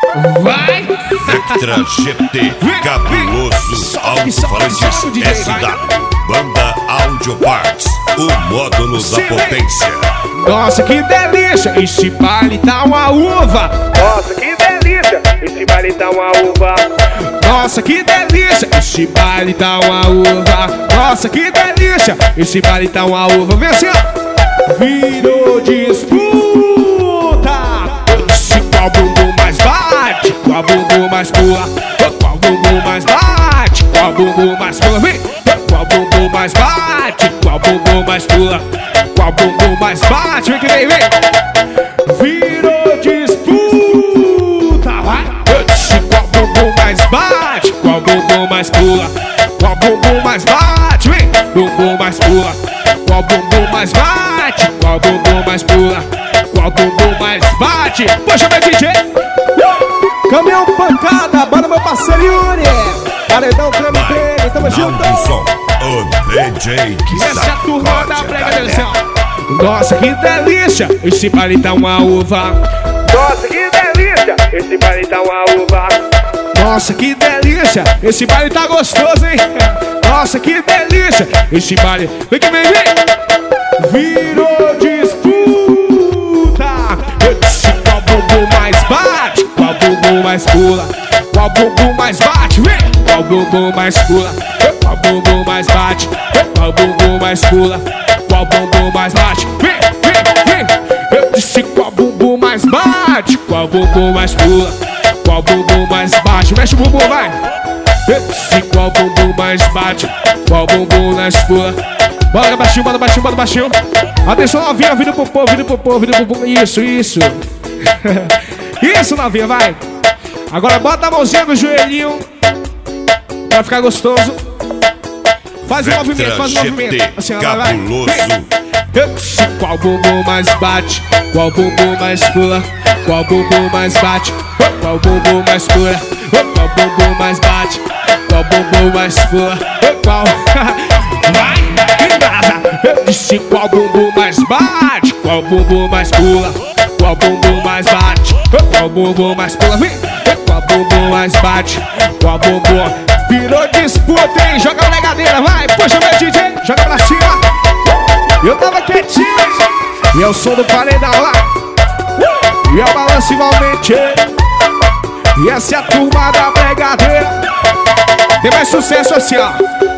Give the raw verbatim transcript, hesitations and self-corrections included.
Vai! Vectra G T, cabuloso, alto-falantes, S W, Banda Audio Parts, o módulo da potência. Nossa, que delícia, esse baile tá uma uva. Nossa, que delícia, esse baile tá uma uva. Nossa, que delícia, esse baile tá uma uva. Nossa, que delícia, esse baile tá uma uva. Vem assim, ó. Virou disputa. Se qual bumbum mais bate, qual bumbum mais pula, qual bumbum mais bate, qual bumbum mais pula. Vem, qual bumbum mais bate, qual bumbum mais pula, qual bumbum mais bate. Vem que vem, vem. Virou disputa. Vai. Se qual bumbum mais bate, qual bumbum mais pula, qual bumbum mais bate. Vem, bumbum mais pula, qual bumbum mais bate, qual bumbum mais pula, qual bumbum mais bate. Poxa, meu D J. Caminhão pancada, bora meu parceiro Yuri. Paredão, creme, creme, tamo junto. Som, o D J que Essa é a turma da sacode a brega do céu. galera. Nossa, que delícia, esse baile tá uma uva. Nossa, que delícia, esse baile tá uma uva. Nossa, que delícia, esse baile tá gostoso, hein? Nossa, que delícia, esse baile. Vem que vem, vem. Virou disputa. Eu disse qual bumbum mais bate, qual bumbum mais pula, qual bumbum mais bate, vem. Qual bumbum mais pula, qual bumbum mais bate, qual bumbum mais pula, qual bumbum mais bate, vem, vem, vem. Eu disse qual bumbum mais bate, qual bumbum mais pula, qual bumbum mais bate. Mexe o bumbum, vai. Eu disse qual bumbum mais bate, qual bumbum mais pula. Bora baixinho, bora baixinho, bora baixinho. Atenção novinha, vindo pro povo, vindo pro povo, vindo pro povo. Isso, isso. Isso, novinha, vai. Agora bota a mãozinha no joelhinho pra ficar gostoso. Faz o movimento, faz o movimento. Assim, ó, vai, vai. Cabuloso. Eu disse qual bumbum mais bate, qual bumbum mais pula, qual bumbum mais bate, qual bumbum mais pula, qual bumbum mais bate, qual bumbum mais pula, qual... Vai, eu disse qual bumbum mais bate, qual bumbum mais pula, qual bumbum mais bate, qual bumbum mais pula, vem, qual bumbum mais bate, qual bumbum. Virou disputa, hein? Joga a legadeira, vai, puxa meu D J, joga pra cima. Eu tava quietinho, e eu sou do paredão lá, e eu balanço igualmente. E essa é a turma da bregadeira. Tem mais sucesso assim, ó.